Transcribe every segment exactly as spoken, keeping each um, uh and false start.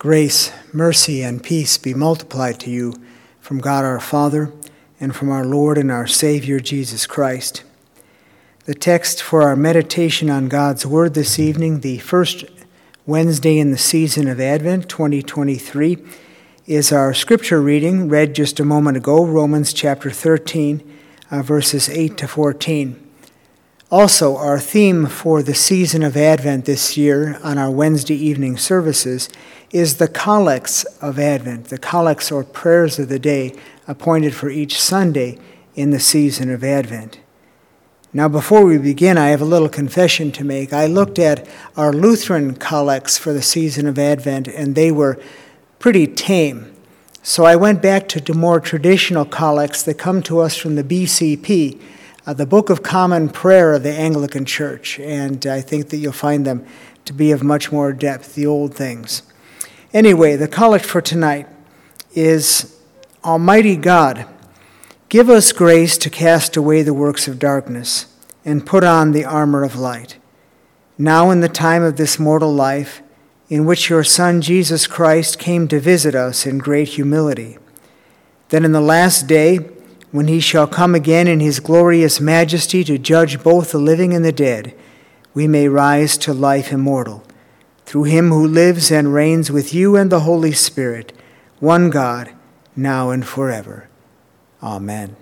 Grace, mercy, and peace be multiplied to you from God our Father and from our Lord and our Savior Jesus Christ. The text for our meditation on God's Word this evening, the first Wednesday in the season of Advent, twenty twenty-three, is our scripture reading read just a moment ago, Romans chapter thirteen, uh, verses eight to fourteen. Also, our theme for the season of Advent this year on our Wednesday evening services is the collects of Advent, the collects or prayers of the day appointed for each Sunday in the season of Advent. Now, before we begin, I have a little confession to make. I looked at our Lutheran collects for the season of Advent, and they were pretty tame. So I went back to the more traditional collects that come to us from the B C P, uh, the Book of Common Prayer of the Anglican Church, and I think that you'll find them to be of much more depth, the old things. Anyway, the collect for tonight is, Almighty God, give us grace to cast away the works of darkness and put on the armor of light. Now in the time of this mortal life, in which your Son Jesus Christ came to visit us in great humility, that in the last day, when he shall come again in his glorious majesty to judge both the living and the dead, we may rise to life immortal, through him who lives and reigns with you and the Holy Spirit, one God, now and forever. Amen.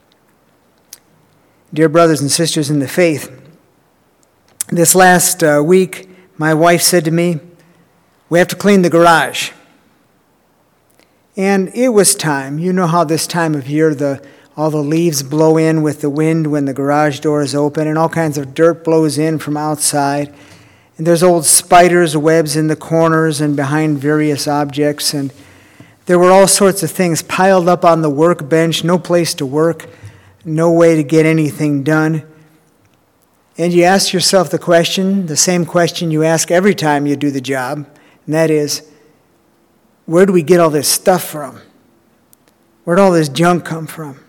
Dear brothers and sisters in the faith, this last uh, week, my wife said to me, we have to clean the garage. And it was time. You know how this time of year, the all the leaves blow in with the wind when the garage door is open, and all kinds of dirt blows in from outside. And there's old spiders' webs in the corners and behind various objects, and there were all sorts of things piled up on the workbench, no place to work, no way to get anything done. And you ask yourself the question, the same question you ask every time you do the job, and that is, where do we get all this stuff from? Where'd all this junk come from?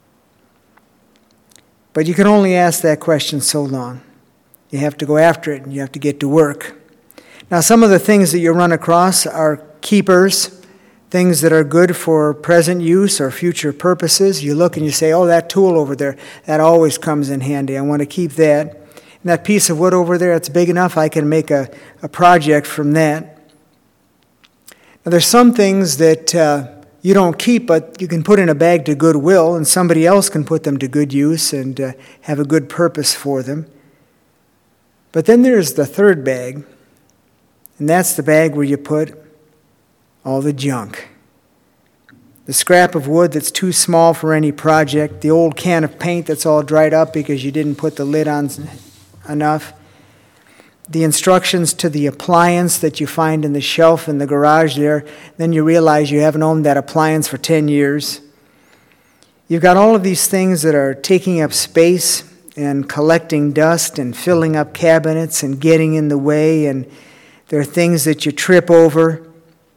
But you can only ask that question so long. You have to go after it, and you have to get to work. Now, some of the things that you run across are keepers, things that are good for present use or future purposes. You look and you say, oh, that tool over there, that always comes in handy. I want to keep that. And that piece of wood over there, it's big enough, I can make a, a project from that. Now, there's some things that uh, you don't keep, but you can put in a bag to Goodwill, and somebody else can put them to good use and uh, have a good purpose for them. But then there's the third bag, and that's the bag where you put all the junk. The scrap of wood that's too small for any project, the old can of paint that's all dried up because you didn't put the lid on enough, the instructions to the appliance that you find in the shelf in the garage there, then you realize you haven't owned that appliance for ten years. You've got all of these things that are taking up space and collecting dust and filling up cabinets and getting in the way, and there are things that you trip over.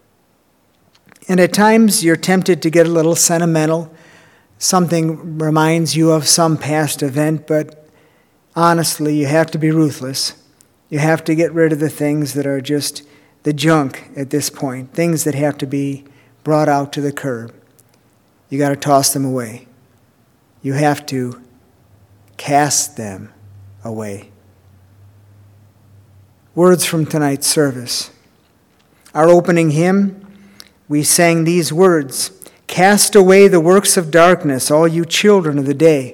And at times you're tempted to get a little sentimental. Something reminds you of some past event, but honestly, you have to be ruthless. You have to get rid of the things that are just the junk at this point, things that have to be brought out to the curb. You got to toss them away. You have to cast them away. Words from tonight's service. Our opening hymn, we sang these words, "Cast away the works of darkness, all you children of the day."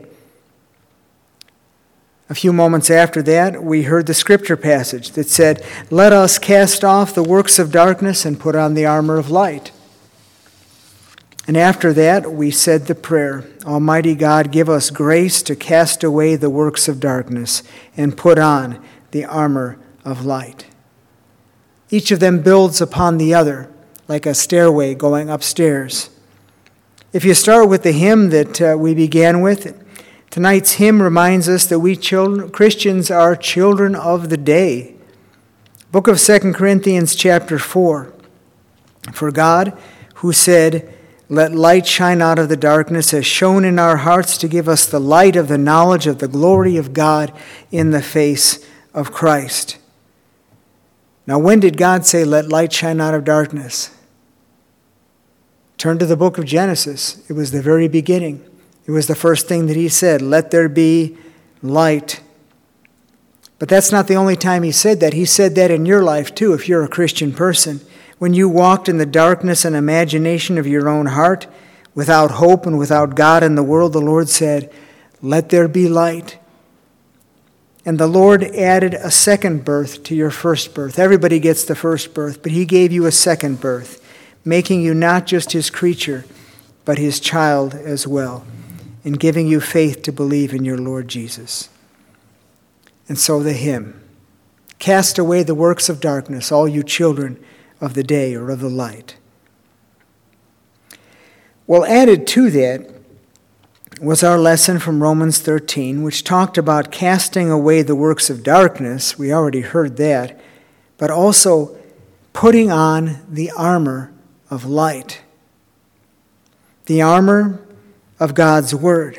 A few moments after that, we heard the scripture passage that said, "Let us cast off the works of darkness and put on the armor of light." And after that, we said the prayer, "Almighty God, give us grace to cast away the works of darkness and put on the armor of light." Each of them builds upon the other, like a stairway going upstairs. If you start with the hymn that uh, we began with, tonight's hymn reminds us that we children, Christians are children of the day. Book of Second Corinthians chapter four. For God, who said, "Let light shine out of the darkness," has shone in our hearts to give us the light of the knowledge of the glory of God in the face of Christ. Now, when did God say, let light shine out of darkness? Turn to the book of Genesis. It was the very beginning. It was the first thing that he said, let there be light. But that's not the only time he said that. He said that in your life too, if you're a Christian person. When you walked in the darkness and imagination of your own heart, without hope and without God in the world, the Lord said, let there be light. And the Lord added a second birth to your first birth. Everybody gets the first birth, but he gave you a second birth, making you not just his creature, but his child as well, and giving you faith to believe in your Lord Jesus. And so the hymn, cast away the works of darkness, all you children of the day or of the light. Well, added to that was our lesson from Romans thirteen, which talked about casting away the works of darkness. We already heard that. But also putting on the armor of light. The armor of God's Word.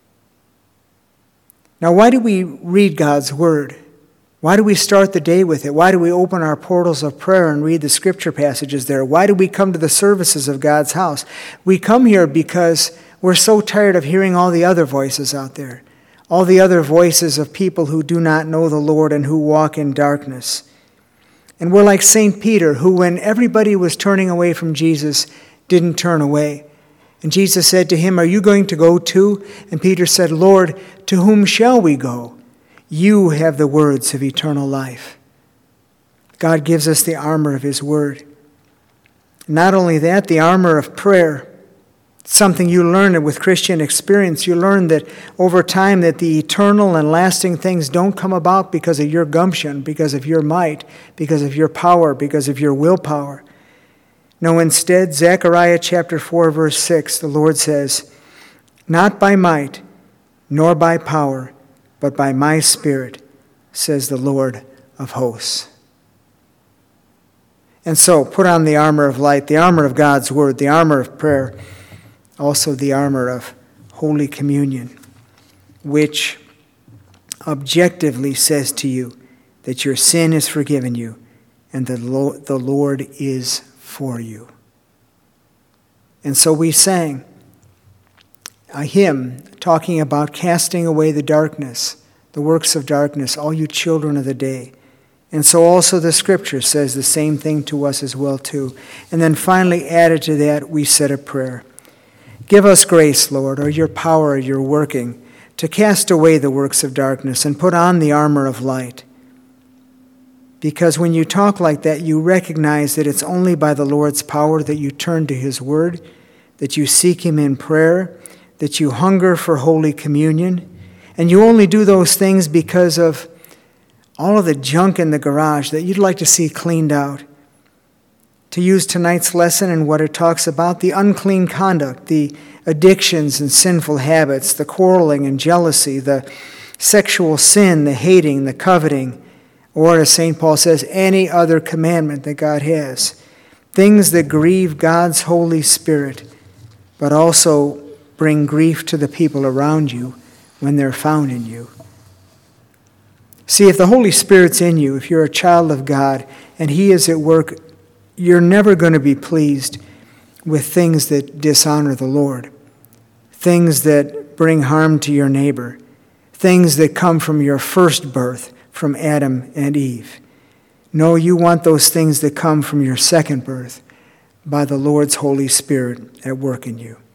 Now, why do we read God's Word? Why do we start the day with it? Why do we open our portals of prayer and read the scripture passages there? Why do we come to the services of God's house? We come here because we're so tired of hearing all the other voices out there, all the other voices of people who do not know the Lord and who walk in darkness. And we're like Saint Peter, who when everybody was turning away from Jesus, didn't turn away. And Jesus said to him, are you going to go too? And Peter said, Lord, to whom shall we go? You have the words of eternal life. God gives us the armor of his word. Not only that, the armor of prayer. Something you learn with Christian experience. You learn that over time that the eternal and lasting things don't come about because of your gumption, because of your might, because of your power, because of your willpower. No, instead, Zechariah chapter four, verse six, the Lord says, not by might, nor by power, but by my Spirit, says the Lord of hosts. And so, put on the armor of light, the armor of God's word, the armor of prayer, also the armor of Holy Communion, which objectively says to you that your sin is forgiven you and the Lord is for you. And so we sang a hymn talking about casting away the darkness, the works of darkness, all you children of the day. And so also the scripture says the same thing to us as well too. And then finally added to that, we said a prayer. Give us grace, Lord, or your power, or your working, to cast away the works of darkness and put on the armor of light. Because when you talk like that, you recognize that it's only by the Lord's power that you turn to his word, that you seek him in prayer, that you hunger for Holy Communion, and you only do those things because of all of the junk in the garage that you'd like to see cleaned out. To use tonight's lesson and what it talks about, the unclean conduct, the addictions and sinful habits, the quarreling and jealousy, the sexual sin, the hating, the coveting, or as Saint Paul says, any other commandment that God has. Things that grieve God's Holy Spirit, but also bring grief to the people around you when they're found in you. See, if the Holy Spirit's in you, if you're a child of God, and he is at work, you're never going to be pleased with things that dishonor the Lord, things that bring harm to your neighbor, things that come from your first birth, from Adam and Eve. No, you want those things that come from your second birth by the Lord's Holy Spirit at work in you.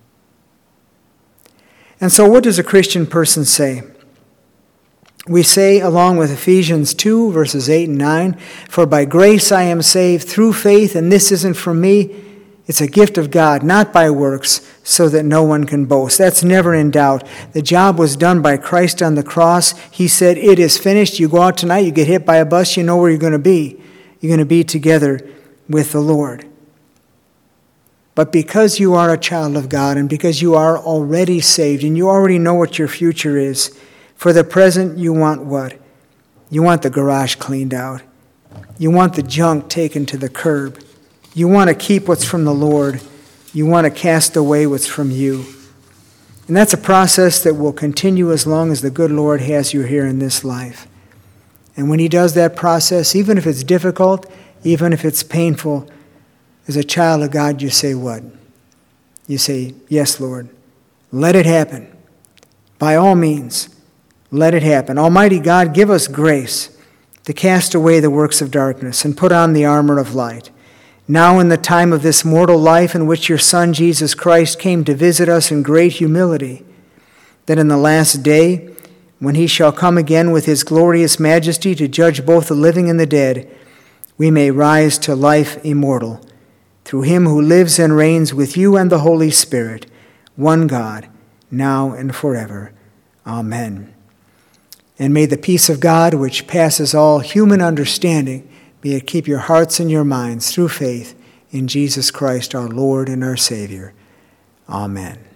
And so what does a Christian person say? We say, along with Ephesians two, verses eight and nine, for by grace I am saved through faith, and this isn't from me, it's a gift of God, not by works, so that no one can boast. That's never in doubt. The job was done by Christ on the cross. He said, it is finished. You go out tonight, you get hit by a bus, you know where you're going to be. You're going to be together with the Lord. But because you are a child of God, and because you are already saved, and you already know what your future is, for the present, you want what? You want the garage cleaned out. You want the junk taken to the curb. You want to keep what's from the Lord. You want to cast away what's from you. And that's a process that will continue as long as the good Lord has you here in this life. And when he does that process, even if it's difficult, even if it's painful, as a child of God, you say what? You say, yes, Lord, let it happen. By all means, let it happen. Almighty God, give us grace to cast away the works of darkness and put on the armor of light. Now in the time of this mortal life in which your Son, Jesus Christ, came to visit us in great humility, that in the last day, when he shall come again with his glorious majesty to judge both the living and the dead, we may rise to life immortal, through him who lives and reigns with you and the Holy Spirit, one God, now and forever. Amen. And may the peace of God, which passes all human understanding, be it keep your hearts and your minds through faith in Jesus Christ our Lord and our Savior. Amen.